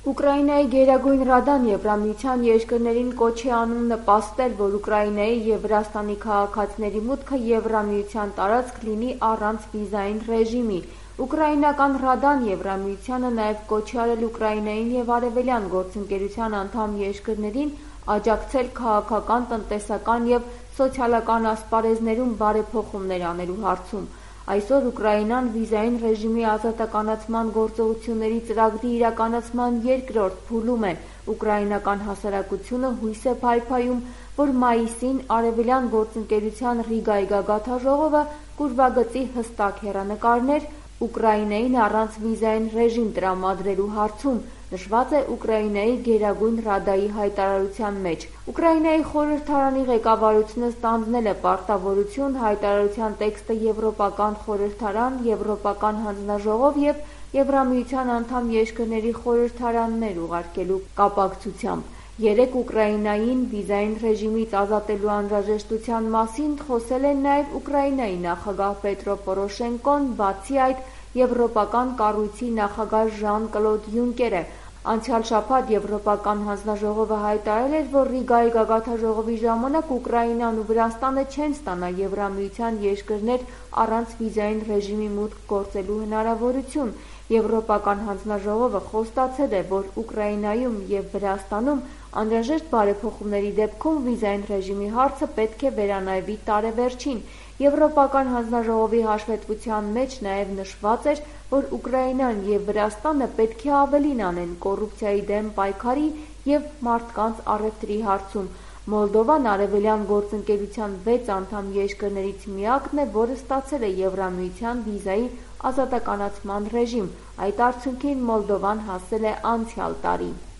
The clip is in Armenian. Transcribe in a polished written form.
Ուկրաինայի Գերագույն Ռադան Եվրամիության երկրներին կոչ է անում նպաստել, որ Ուկրաինայի և Վրաստանի քաղաքացիների մուտքը Եվրամիության տարածք լինի առանց վիզային ռեժիմի։ Ուկրաինական Ռադան Եվրամիությանը նաև կոչ է արել Ուկրաինային և Արևելյան գործընկերության անդամ երկրներին աջակցել քաղաքական, տնտեսական և սոցիալական ասպարեզներում բարեփոխումներ անելու հարցում։ Այսօր Ուկրաինան վիզային ռեժիմի ազատականացման գործողությունների ծրագրի իրականացման երկրորդ փուլում է։ Ուկրաինական հասարակությունը հույս է փայփայում, որ մայիսին Արևելյան գործընկերության Ռիգայի գագաթնաժողովը կուրվագծի հստակ հեռանկարներ Ուկրաինային առանց վիզային ռեժիմ տրամադրելու հարցում, նշված է Ուկրաինայի Գերագույն Ռադայի հայտարարության մեջ։ Ուկրաինայի խորհրդարանի ղեկավարությունը ստանձնել է պարտավորություն հայտարարության տեքստը Եվրոպական խորհրդարան, Եվրոպական հանձնաժողով և Եվրամիության անդամ երկրների խորհրդարաններ ուղարկելու կապակցությամբ։ Երեկ Ուկրաինային վիզային ռեժիմից ազատելու անհրաժեշտության մասին խոսել է նաև Ուկրաինայի նախագահ Պետրո Պորոշենկոն, բացի այդ Եվրոպական կառույցի նախագահ Ժան-Կլոդ Յունկերը։ Անցյալ շաբաթ Եվրոպական հանձնաժողովը հայտարարել էր, որ Ռիգայի գագաթնաժողովի ժամանակ Ուկրաինան ու Վրաստանը չեն ստանա Եվրամիության երկրներ առանց վիզային ռեժիմի մուտք գործելու հնարավորություն։ Եվրոպական հանձնաժողովը խոստացել է, որ Ուկրաինայում և Վրաստանում անհրաժեշտ բարեփոխումների դեպքում վիզային ռեժիմի հարցը պետք է վերանայվի տարեվերջին։ Եվրոպական հանձնաժողովի հաշվետվության մեջ նաև նշված էր, որ Ուկրաինան և Վրաստանը պետք է ավելին անեն կոռուպցիայի դեմ պայքարի և մարդկանց առևտրի հարցում։ Մոլդովան Արևելյան գործընկերության 6 անդամ երկրներից միակն է, որը ստացել է Եվրամիության վիզայի ազատականացման ռեժիմ։ Այդ արդյունքին Մոլդովան հասել է անցյալ տարի։